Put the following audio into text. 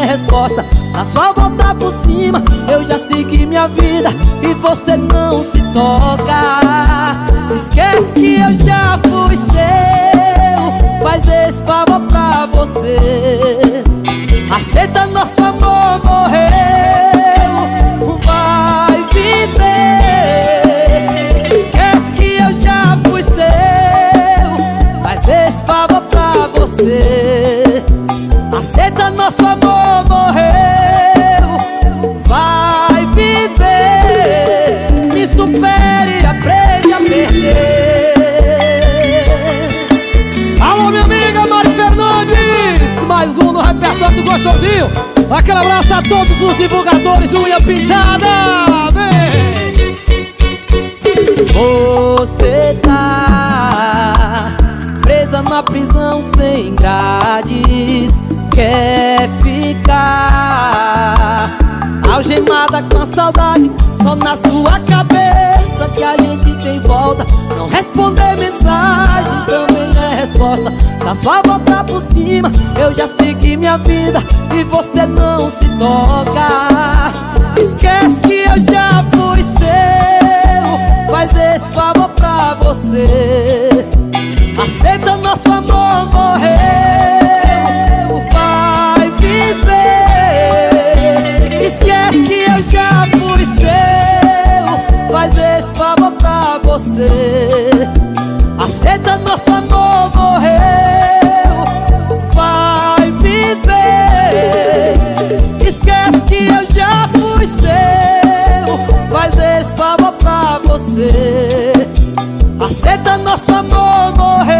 resposta. Na sua volta por cima eu já segui minha vida e você não se toca. Esquece que eu já fui seu, faz esse favor pra você. Aceita, nosso amor morreu, vai viver. Esquece que eu já fui seu, faz esse favor pra você. Aceita, nosso amor morreu, vai viver. Me supere e aprende a perder. Alô, minha amiga Mari Fernandes, mais um no repertório do Gostosinho. Aquele abraço a todos os divulgadores do Unha Pintada. Vem! Você tá presa na prisão sem grades, quer ficar algemada com a saudade só na sua cabeça. Que a gente tem volta, não responder mensagem também é resposta. Na sua volta por cima eu já segui minha vida e você não se toca. Esquece que eu já fui seu, faz esse favor pra você. Aceita, nosso amor morreu, vai viver. Esquece que eu já fui seu, faz esse favor pra você. Aceita, nosso amor morreu, vai viver. Esquece que eu já fui seu, faz esse favor pra você. Aceita, nosso amor morreu.